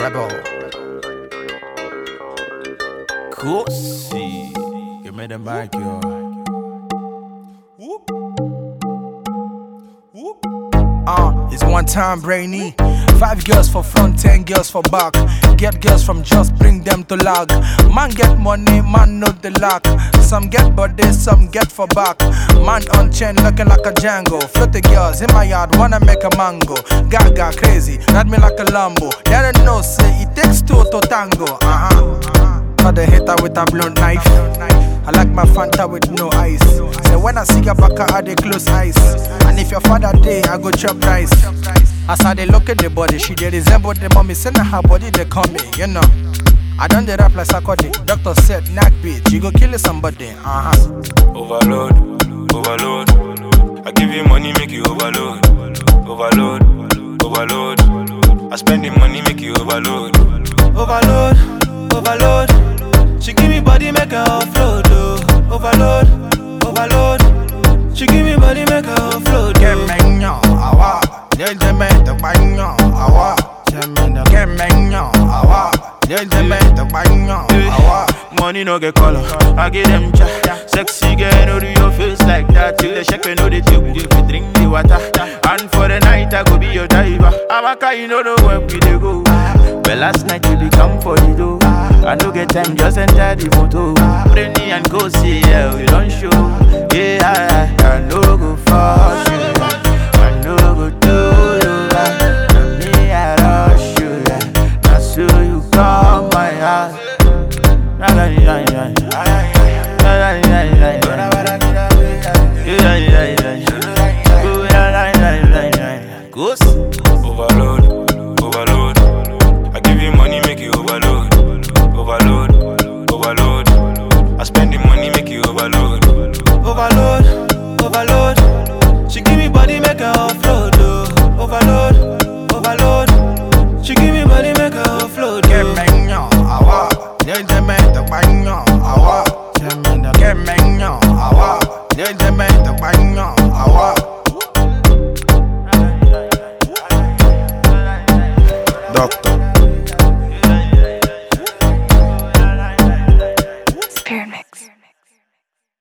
Rebel. Kosi. Give me the mic, yo. It's one time brainy. 5 girls for front, 10 girls for back. Get girls from just bring them to lag. Man get money, man know the lack. Some get body, some get for back. Man on chain looking like a Django. Floaty girls in my yard wanna make a mango. Gaga crazy, ride me like a Lambo. They don't know, say it takes two to tango. Cut the hater with a blunt knife. I like my Fanta with no ice. Say when I see your back, I dey close eyes. And if your father day, I go chop rice. As I dey look at the body, she dey resemble the mommy. Say na her body they call me, you know. I done the rap like Sakodi. Doctor said, knock bitch, you go kill somebody. Overload, overload. I give you money, make you overload. Overload, overload. I spend the money, make you overload. Overload, overload. She give me body, make her offload. Oh. Overload, overload. She give me body, make her offload. Get me no, awa. Get me the banyo, awa. Get me no, awa. Get me the banyo, awa. Money no get color, I get them cha. Sexy girl, no do your face like that. Till the shake, no the tube, if you drink the water. And for the night, I go be your diver. I'm a guy, you know the where we dey go. Well, last night we come for the dough. I no get time, just enter the photo. Bring me and go see, yeah, we don't show.